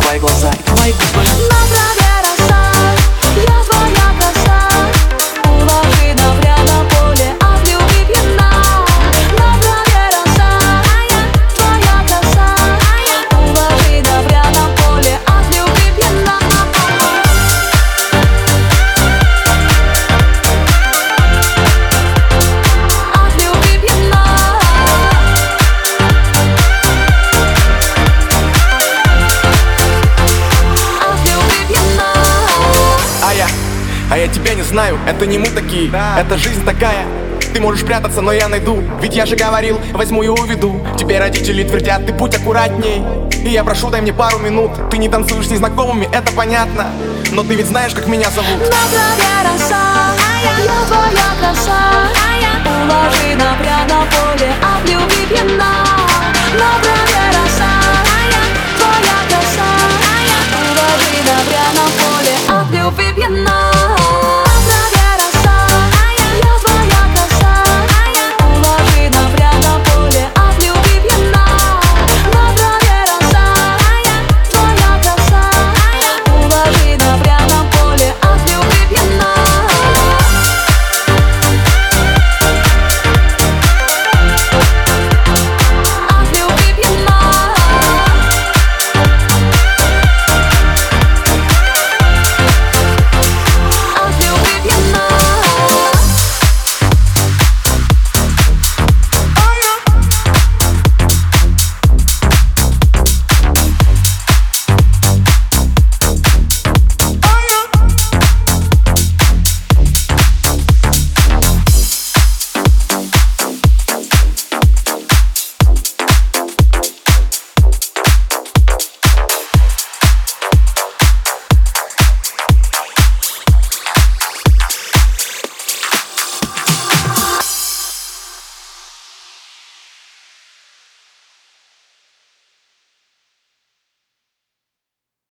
твои глаза и твои губы. На траве роса, я твоя краса. Уложи на прямо поле, от любви пьяна. На траве роса, твоя краса. Уложи на прямо поле, от любви пьяна. От любви пьяна. А я тебя не знаю, это не мы такие, это жизнь такая. Ты можешь прятаться, но я найду. Ведь я же говорил, возьму и уведу. Теперь родители твердят, ты будь аккуратней. И я прошу, дай мне пару минут. Ты не танцуешь с незнакомыми, это понятно. Но ты ведь знаешь, как меня зовут. На траве роса, я твоя краса. Уложи на прямо поле, от любви пьяна.